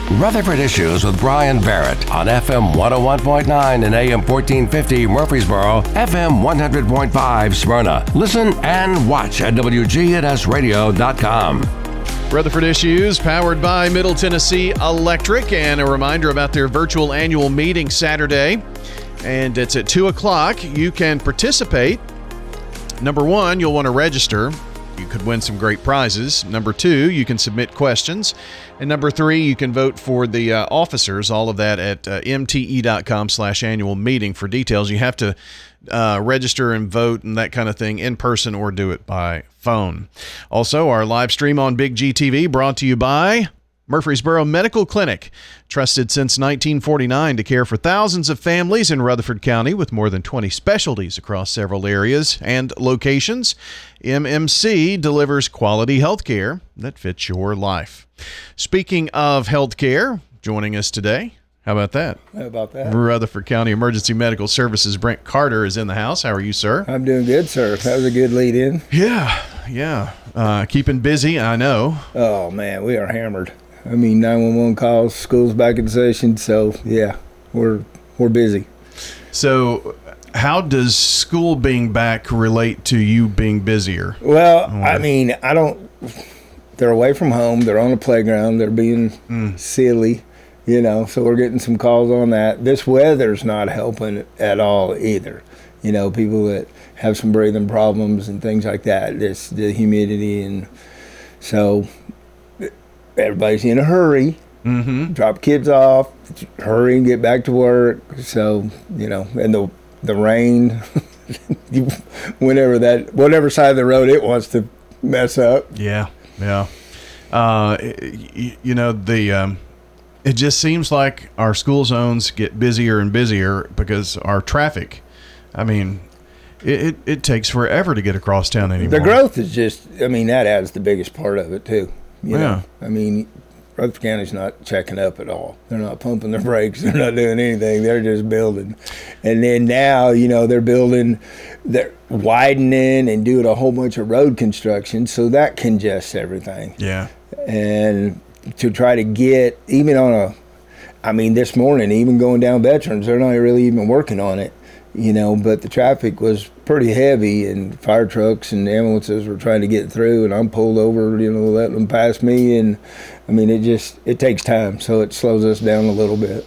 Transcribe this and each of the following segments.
Rutherford Issues with Brian Barrett on FM 101.9 and AM 1450 Murfreesboro, FM 100.5 Smyrna. Listen and watch at WGNSradio.com. Rutherford Issues, powered by Middle Tennessee Electric, and a reminder about their virtual annual meeting Saturday, and it's at 2 o'clock. You can participate. Number one, you'll want to register. You could win some great prizes. Number two, you can submit questions. And number three, you can vote for the officers. All of that at mte.com/annual meeting for details. You have to register and vote and that kind of thing in person or do it by phone. Also, our live stream on Big G TV brought to you by Murfreesboro Medical Clinic, trusted since 1949 to care for thousands of families in Rutherford County with more than 20 specialties across several areas and locations. MMC delivers quality health care that fits your life. Speaking of health care, joining us today, how about that? How about that? Rutherford County Emergency Medical Services, Brent Carter is in the house. How are you, sir? I'm doing good, sir. That was a good lead in. Yeah. Keeping busy, I know. Oh, man, we are hammered. I mean, 911 calls, school's back in session, so yeah, we're busy. So how does school being back relate to you being busier? Well, I mean, they're away from home, they're on the playground, they're being silly, so we're getting some calls on that. This weather's not helping at all either. People that have some breathing problems and things like that, the humidity, and so everybody's in a hurry, drop kids off, hurry and get back to work. So, and the rain, whatever side of the road it wants to mess up. Yeah. It just seems like our school zones get busier and busier because our traffic, I mean, it takes forever to get across town anymore. The growth is that adds the biggest part of it too. I mean, Rutherford County's not checking up at all. They're not pumping their brakes. They're not doing anything. They're just building. And then now, they're widening and doing a whole bunch of road construction, so that congests everything. Yeah. And to try to get, this morning, even going down Veterans, they're not really even working on it. But the traffic was pretty heavy, and fire trucks and ambulances were trying to get through, and I'm pulled over, letting them pass me, and it takes time, so it slows us down a little bit.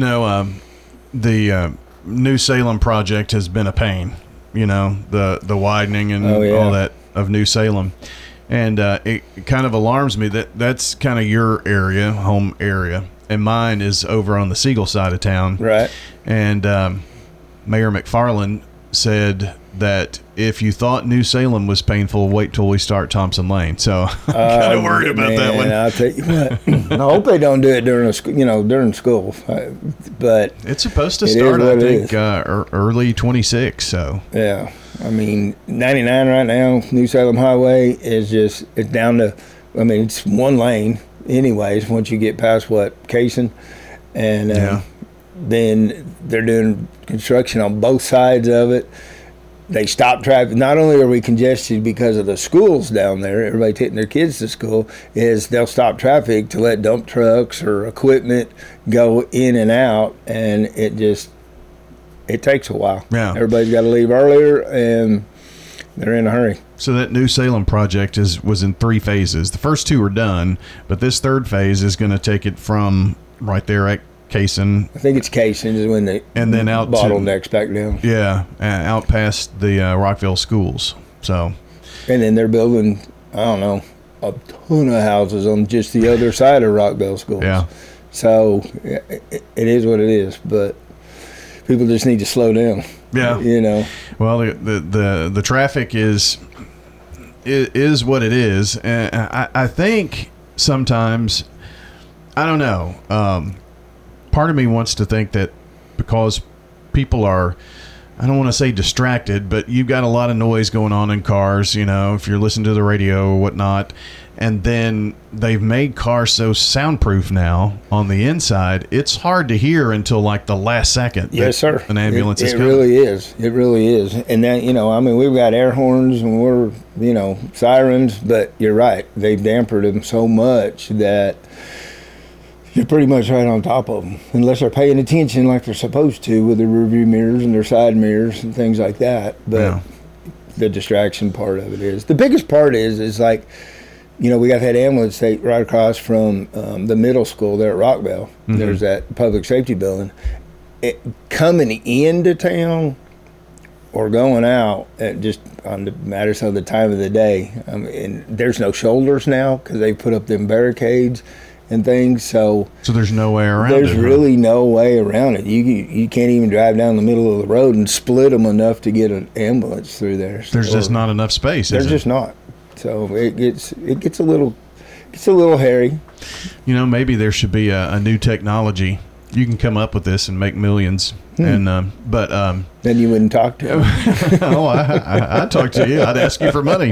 The New Salem project has been a pain, the widening and all that of New Salem, and it kind of alarms me that that's kind of your area, home area, and mine is over on the Siegel side of town. Right. And Mayor McFarland said that if you thought New Salem was painful, wait till we start Thompson Lane. So I'm kind of worried about that one. I'll tell you what. I hope they don't do it during school. But it's supposed to start, I think, early 26. So yeah, 99 right now. New Salem Highway is it's down to. It's one lane, anyways. Once you get past Cason, and then they're doing construction on both sides of it. They stop traffic. Not only are we congested because of the schools down there, everybody taking their kids to school, is they'll stop traffic to let dump trucks or equipment go in and out, and it takes a while. Yeah. Everybody's got to leave earlier, and they're in a hurry. So that New Salem project was in 3 phases. The first 2 are done, but this third phase is going to take it from right there at Cason. I think it's Cason is when then out bottlenecks back down. Yeah, out past the Rockville schools. So, and then they're building, a ton of houses on just the other side of Rockville schools. Yeah. So it is what it is, but people just need to slow down. Yeah. Well, the traffic is what it is, and I think sometimes, I don't know. Part of me wants to think that because people are, I don't want to say distracted, but you've got a lot of noise going on in cars, if you're listening to the radio or whatnot, and then they've made cars so soundproof now on the inside, it's hard to hear until like the last second. Yes, sir. An ambulance is coming. It really is. It really is. And that, we've got air horns and we're, sirens, but you're right. They've dampened them so much that you're pretty much right on top of them, unless they're paying attention like they're supposed to with their rearview mirrors and their side mirrors and things like that. But the distraction part of it is. The biggest part is like, we got that ambulance state right across from the middle school there at Rockville. Mm-hmm. There's that public safety building. Coming into town or going out, just on the matters of the time of the day. And there's no shoulders now because they put up them barricades and things. So there's no way around it. There's really huh? no way around it. You can't even drive down the middle of the road and split them enough to get an ambulance through there. There's just not enough space. There's just not. So it gets a little hairy. Maybe there should be a new technology. You can come up with this and make millions, and but then you wouldn't talk to him. Oh, I'd talk to you. I'd ask you for money.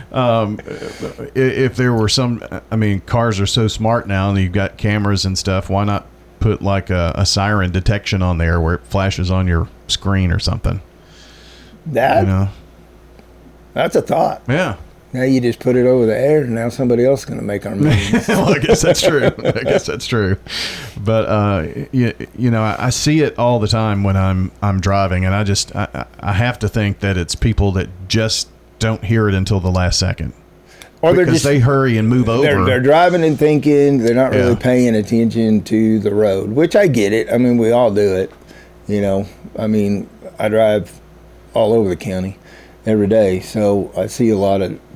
If there were cars are so smart now, and you've got cameras and stuff. Why not put like a siren detection on there where it flashes on your screen or something? That's a thought. Yeah. Now you just put it over the air, and now somebody else is going to make our millions. Well, I guess that's true. But I see it all the time when I'm driving, and I have to think that it's people that just don't hear it until the last second, or they hurry and move over. They're driving and thinking. They're not really paying attention to the road, which I get it. I mean, we all do it. I drive all over the county every day, so I see a lot of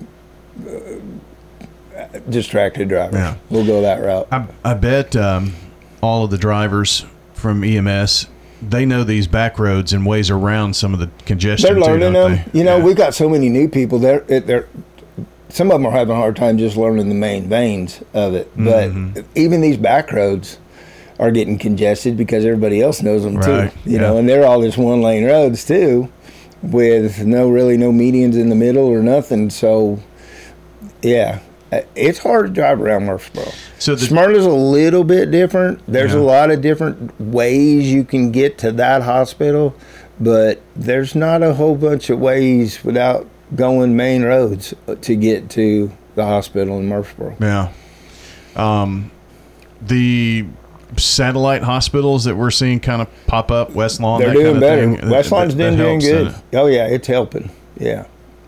distracted drivers. Yeah. We'll go that route. I bet all of the drivers from EMS, they know these back roads and ways around some of the congestion. They're learning them. We got so many new people. They're some of them are having a hard time just learning the main veins of it. But even these back roads are getting congested because everybody else knows them too. And they're all just one lane roads too, with no medians in the middle or nothing. So, yeah, it's hard to drive around Murfreesboro. So Smyrna's a little bit different. There's a lot of different ways you can get to that hospital, but there's not a whole bunch of ways without going main roads to get to the hospital in Murfreesboro. Yeah. The satellite hospitals that we're seeing kind of pop up, West Lawn, they're doing better. West Lawn's doing good. Oh yeah, it's helping. Yeah.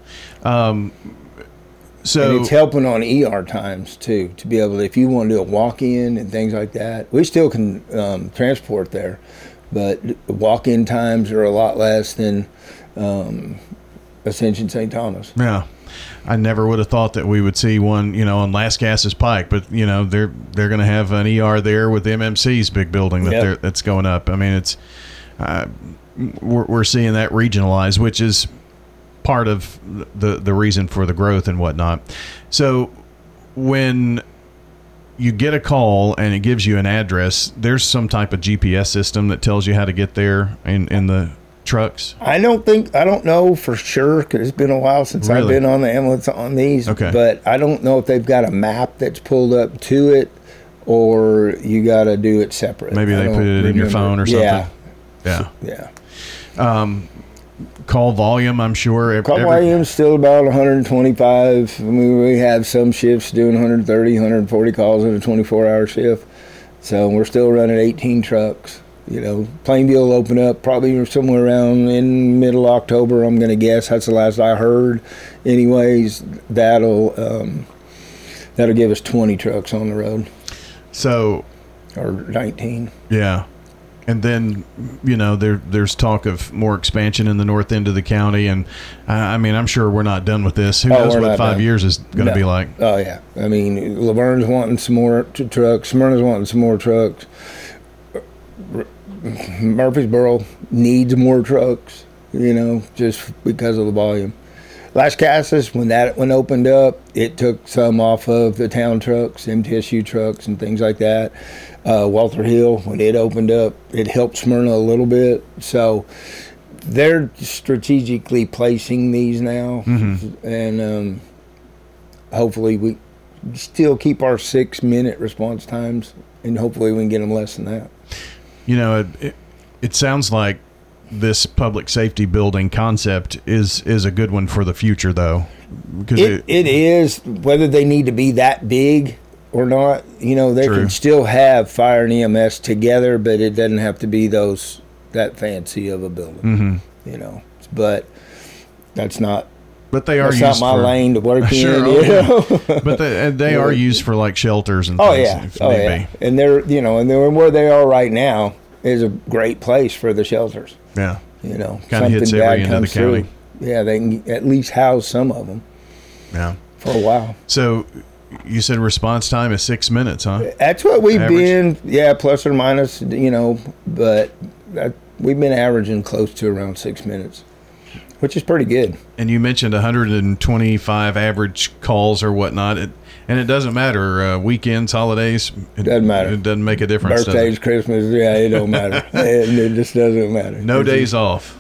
So and it's helping on ER times too, to be able to, if you want to do a walk-in and things like that. We still can transport there, but walk-in times are a lot less than Ascension St. Thomas. Yeah. I never would have thought that we would see one, on Lascassas Pike, but they're going to have an ER there with MMC's big building that's going up. I mean, it's we're seeing that regionalized, which is part of the reason for the growth and whatnot. So when you get a call and it gives you an address, there's some type of GPS system that tells you how to get there in the trucks? I don't know for sure, because it's been a while since I've been on the ambulance on these. Okay. But I don't know if they've got a map that's pulled up to it, or you got to do it separate. Maybe they put it in your phone or something. Yeah. Call volume, I'm sure. Call volume's still about 125. I mean, we have some shifts doing 130, 140 calls in a 24-hour shift. So we're still running 18 trucks. Plainview will open up probably somewhere around in middle October, I'm going to guess. That's the last I heard. Anyways, that'll give us 20 trucks on the road. So, or 19. Yeah. And then, there's talk of more expansion in the north end of the county. And, I'm sure we're not done with this. Who knows what 5 years is going to be like? Oh, yeah. I mean, Laverne's wanting some more trucks. Smyrna's wanting some more trucks. Murfreesboro needs more trucks, just because of the volume. Lascassas, when that one opened up, it took some off of the town trucks, MTSU trucks and things like that. Walter Hill, when it opened up, it helped Smyrna a little bit. So they're strategically placing these now. Mm-hmm. And hopefully we still keep our 6-minute response times, and hopefully we can get them less than that. It sounds like this public safety building concept is a good one for the future, though. Because it is. Whether they need to be that big, or not, they True. can still have fire and EMS together, but it doesn't have to be that fancy of a building. Mm-hmm. But that's not. But they are That's used not my for, lane to work Sure, in. But they are used for like shelters and Oh things. yeah, if need be. and they're where they are right now is a great place for the shelters. Yeah. Kind of hits every end of the county. Yeah, they can at least house some of them. Yeah. For a while. So you said response time is 6 minutes, huh? That's what we've Average? been, plus or minus, but we've been averaging close to around 6 minutes, which is pretty good. And you mentioned 125 average calls or whatnot. And it doesn't matter, weekends, holidays. It Doesn't matter. It doesn't make a difference. does Birthdays, it? Christmas, it don't matter. it just doesn't matter. No days off.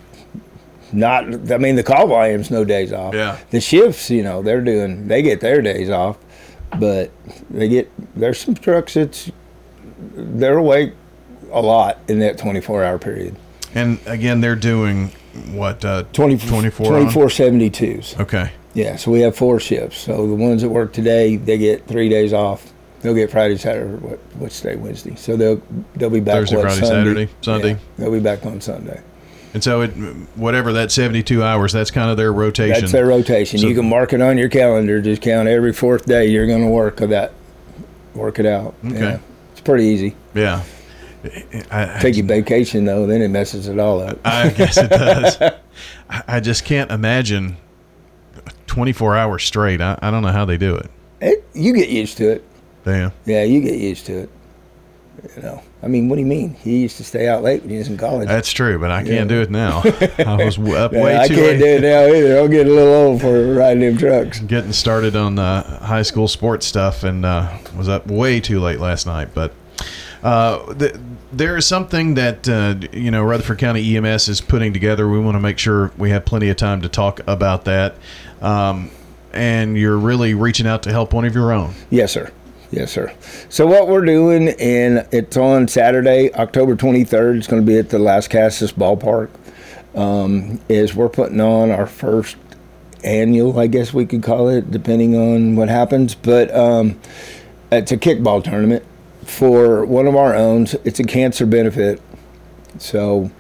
The call volume's no days off. Yeah. The shifts, they get their days off, but there's some trucks they're awake a lot in that 24-hour period. And again, they're doing what, 24 72s. Okay. Yeah, so we have 4 shifts. So the ones that work today, they get 3 days off. They'll get Friday, Saturday, what's today, Wednesday. So they'll be back Thursday, Friday, Sunday. Sunday. Yeah, they'll be back on Sunday. And so whatever that 72 hours, that's kind of their rotation. That's their rotation. So, you can mark it on your calendar. Just count every 4th day you're going to work it out. Okay. Yeah, it's pretty easy. Yeah. Take your vacation, though, then it messes it all up. I guess it does. I just can't imagine 24 hours straight. I don't know how they do it. You get used to it. Yeah. Yeah, you get used to it. What do you mean? He used to stay out late when he was in college. That's true, but I can't do it now. I was up way I too can't late. do it now either. I'm getting a little old for riding them trucks. Getting started on high school sports stuff and was up way too late last night. But there is something that, Rutherford County EMS is putting together. We want to make sure we have plenty of time to talk about that. And you're really reaching out to help one of your own. Yes, sir. Yes, sir. So what we're doing, and it's on Saturday, October 23rd. It's going to be at the Las Casas Ballpark. Is we're putting on our first annual, I guess we could call it, depending on what happens. But it's a kickball tournament for one of our own. It's a cancer benefit. So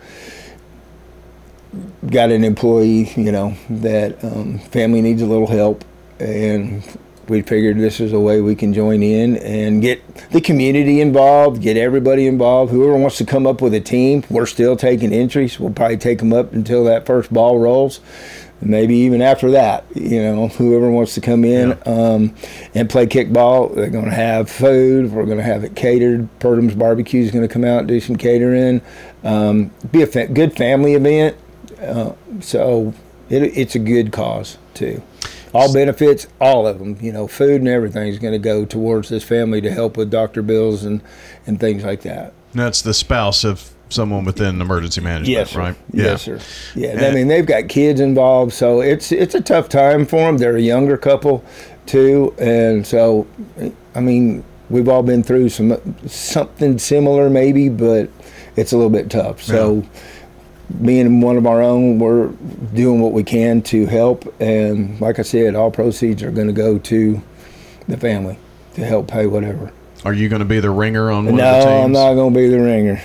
got an employee, that family needs a little help, and we figured this is a way we can join in and get the community involved, get everybody involved. Whoever wants to come up with a team, we're still taking entries. We'll probably take them up until that first ball rolls. Maybe even after that, whoever wants to come in and play kickball, they're going to have food. We're going to have it catered. Purdum's Barbecue is going to come out and do some catering. Be a good family event. So it's a good cause, too. All benefits, all of them, food and everything is going to go towards this family to help with doctor bills and things like that. That's the spouse of someone within emergency management, yes, sir. right? Yes, sir. Yeah, they've got kids involved, so it's a tough time for them. They're a younger couple, too, and so, we've all been through something similar maybe, but it's a little bit tough. So being one of our own, we're doing what we can to help, and like I said, all proceeds are going to go to the family to help pay whatever. Are you going to be the ringer on one of the teams? No, I'm not going to be the ringer.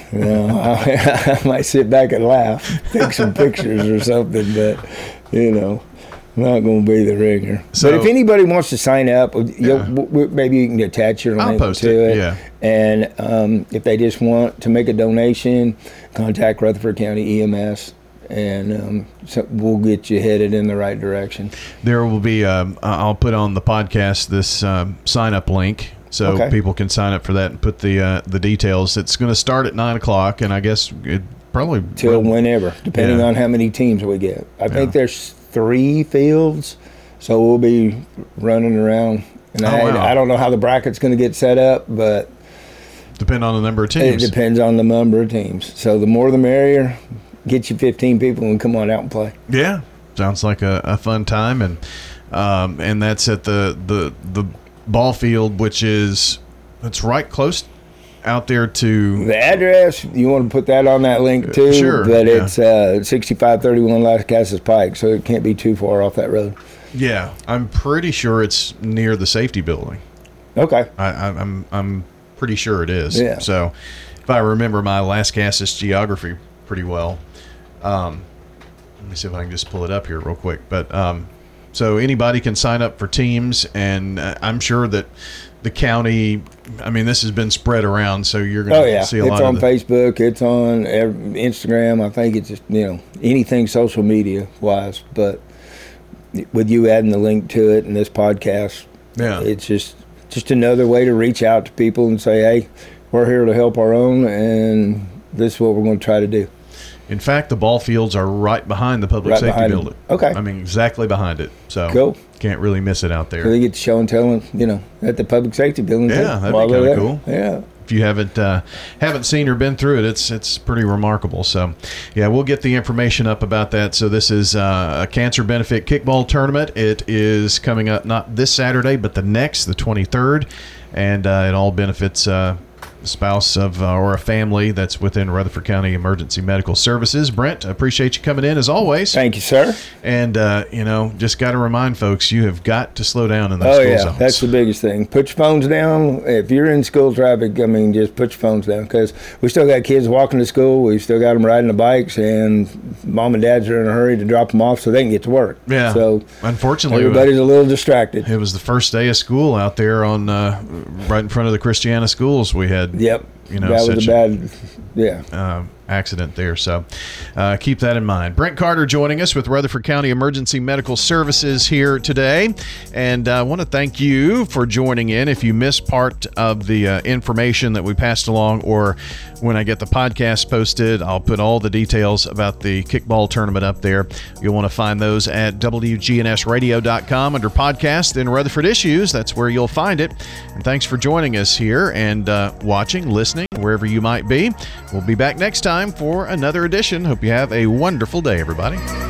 I might sit back and laugh, take some pictures or something, but, I'm not going to be the ringer. So, but if anybody wants to sign up, maybe you can attach your link to it. Yeah. And if they just want to make a donation, contact Rutherford County EMS, and so we'll get you headed in the right direction. There will be, I'll put on the podcast this sign-up link. So people can sign up for that and put the details. It's going to start at 9 o'clock, and I guess it probably till whenever, depending on how many teams we get. I think there's 3 fields, so we'll be running around. And I don't know how the bracket's going to get set up, but depend on the number of teams. It depends on the number of teams. So the more the merrier. Get you 15 people and come on out and play. Yeah, sounds like a fun time, and that's at the ball field, which it's right close out there to the address. You want to put that on that link too? Sure. But it's 6531 Las Casas Pike, so it can't be too far off that road. Yeah, I'm pretty sure it's near the safety building. Okay. I'm pretty sure it is. Yeah. So if I remember my Lascassas geography pretty well, let me see if I can just pull it up here real quick. But so anybody can sign up for teams, and I'm sure that the county, I mean, this has been spread around, so you're going to see a lot of it. It's on Facebook. It's on Instagram. I think it's just, anything social media wise. But with you adding the link to it and this podcast, it's just another way to reach out to people and say, hey, we're here to help our own, and this is what we're going to try to do. In fact, the ball fields are right behind the public safety building. Okay. I mean, exactly behind it. So cool. Can't really miss it out there. So they get to show and tell, at the public safety building. Yeah, that'd be kind of cool. Yeah. If you haven't seen or been through it, it's pretty remarkable. So, yeah, we'll get the information up about that. So this is a cancer benefit kickball tournament. It is coming up not this Saturday, but the next, the 23rd, and it all benefits spouse of or a family that's within Rutherford County Emergency Medical Services. Brent, I appreciate you coming in as always. Thank you, sir. And just got to remind folks, you have got to slow down in those school zones. That's the biggest thing. Put your phones down. If you're in school traffic, just put your phones down, because we still got kids walking to school. We still got them riding the bikes, and mom and dads are in a hurry to drop them off so they can get to work. Yeah. So unfortunately, everybody's a little distracted. It was the first day of school out there on right in front of the Christiana schools. We had Yep. That was a bad, accident there. So keep that in mind. Brent Carter joining us with Rutherford County Emergency Medical Services here today. And I want to thank you for joining in. If you missed part of the information that we passed along, or when I get the podcast posted, I'll put all the details about the kickball tournament up there. You'll want to find those at WGNSradio.com under podcast, then Rutherford Issues. That's where you'll find it. And thanks for joining us here and watching, listening, wherever you might be. We'll be back next time for another edition. Hope you have a wonderful day, everybody.